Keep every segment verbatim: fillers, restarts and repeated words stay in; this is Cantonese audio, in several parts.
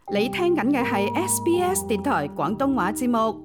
你聽緊嘅係 S B S 電台廣東話節目。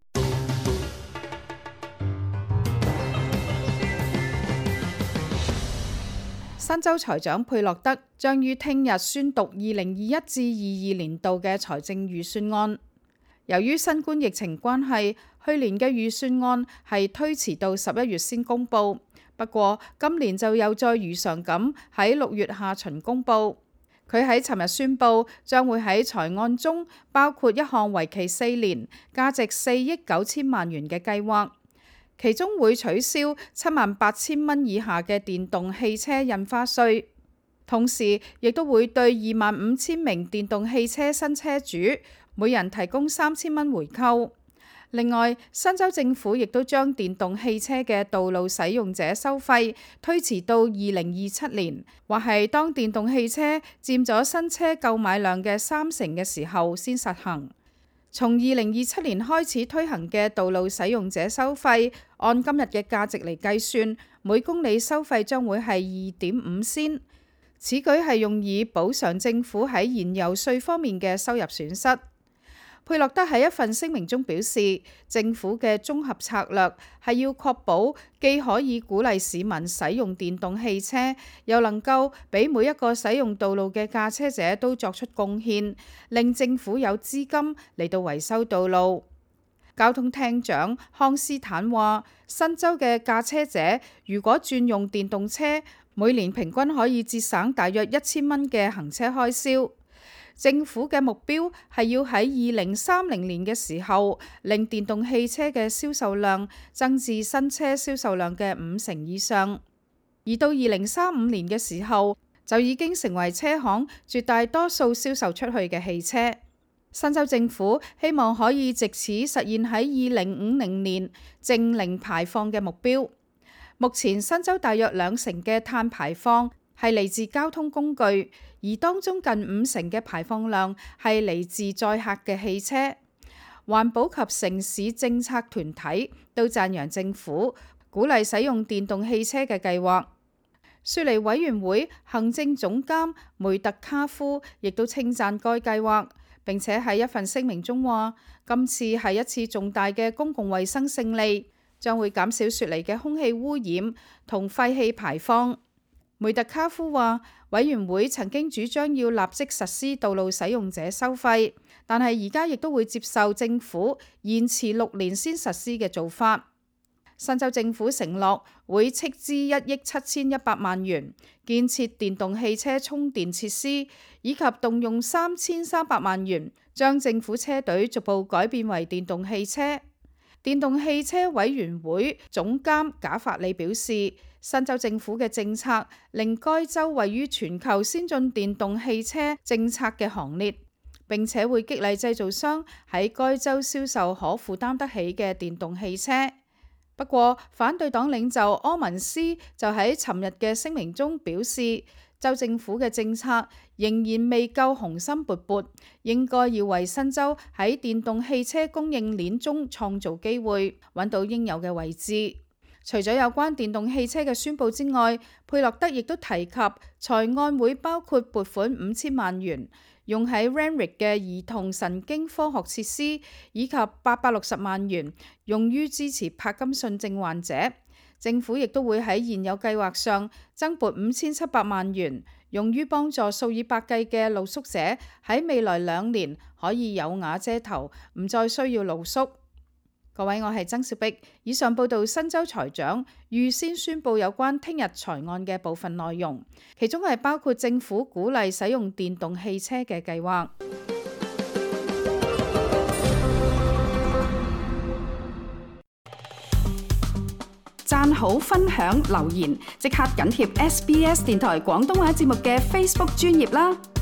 新州財長佩洛德將於聽日宣讀二零二一至二二年度嘅財政預算案。由於新冠疫情關係，去年嘅預算案係推遲到十一月先公佈。不過今年就又再如常咁喺六月下旬公佈。佢喺尋日宣布，將會喺財案中包括一項為期四年、價值四億九千萬元嘅計劃，其中會取消七萬八千蚊以下嘅電動汽車印花稅，同時亦都會對二萬五千名電動汽車新車主每人提供三千蚊回扣。另外，新州政府亦都將電動汽車嘅道路使用者收費推遲到二零二七年，或係當電動汽車佔咗新車購買量嘅三成嘅時候先實行。從二零二七年開始推行嘅道路使用者收費，按今日嘅價值嚟計算，每公里收費將會係二點五仙。此舉係用以補償政府喺燃油稅方面嘅收入損失。佩洛德喺一份聲明中表示，政府嘅綜合策略係要確保既可以鼓勵市民使用電動汽車，又能夠俾每一個使用道路嘅駕車者都作出貢獻，令政府有資金嚟到維修道路。交通廳長康斯坦話，新州嘅駕車者如果轉用電動車，每年平均可以節省大約一千蚊嘅行車開銷。政府嘅目標係要喺二零三零年嘅時候，令電動汽車嘅銷售量增至新車銷售量嘅五成以上，而到二零三五年嘅時候，就已經成為車行絕大多數銷售出去嘅汽車。新州政府希望可以藉此實現喺二零五零年淨零排放嘅目標。目前新州大約兩成嘅碳排放係嚟自交通工具，而當中近五成嘅排放量係嚟自載客嘅汽車。環保及城市政策團體都讚揚政府鼓勵使用電動汽車嘅計劃。雪梨委員會行政總監梅特卡夫亦都稱讚該計劃，並且喺一份聲明中話，今次係一次重大嘅公共衛生勝利，將會減少雪梨嘅空氣污染同廢氣排放。梅特卡夫話，委員會曾經主張要立即實施道路使用者收費，但係而家亦都會接受政府延遲六年先實施嘅做法。新州政府承諾會斥資一億七千一百萬元建設電動汽車充電設施，以及動用三千三百萬元將政府車隊逐步改變為電動汽車。電動汽車委員會總監賈法里表示，新州政府嘅政策令該州位於全球先進電動汽車政策嘅行列，並且會激勵製造商喺該州銷售可負擔得起嘅電動汽車。不過，反對黨領袖柯文斯就喺尋日嘅聲明中表示，州政府嘅政策仍然未夠雄心勃勃，應該要為新州喺電動汽車供應鏈中創造機會，揾到應有嘅位置。除咗有關電動汽車嘅宣佈之外，佩洛德亦都提及財案會包括撥款五千萬元用喺 Randwick 嘅兒童神經科學設施，以及八百六十萬元用於支持柏金遜症患者。政府亦都會喺現有計劃上增撥五千七百萬元，用於幫助數以百計嘅露宿者喺未來兩年可以有瓦遮頭，唔再需要露宿。各位，我係曾兆碧。以上報道新州財長預先宣佈有關聽日財案嘅部分內容，其中係包括政府鼓勵使用電動汽車嘅計劃。讚好、分享、留言，即刻緊貼 S B S 電台廣東話節目嘅 Facebook 專頁啦！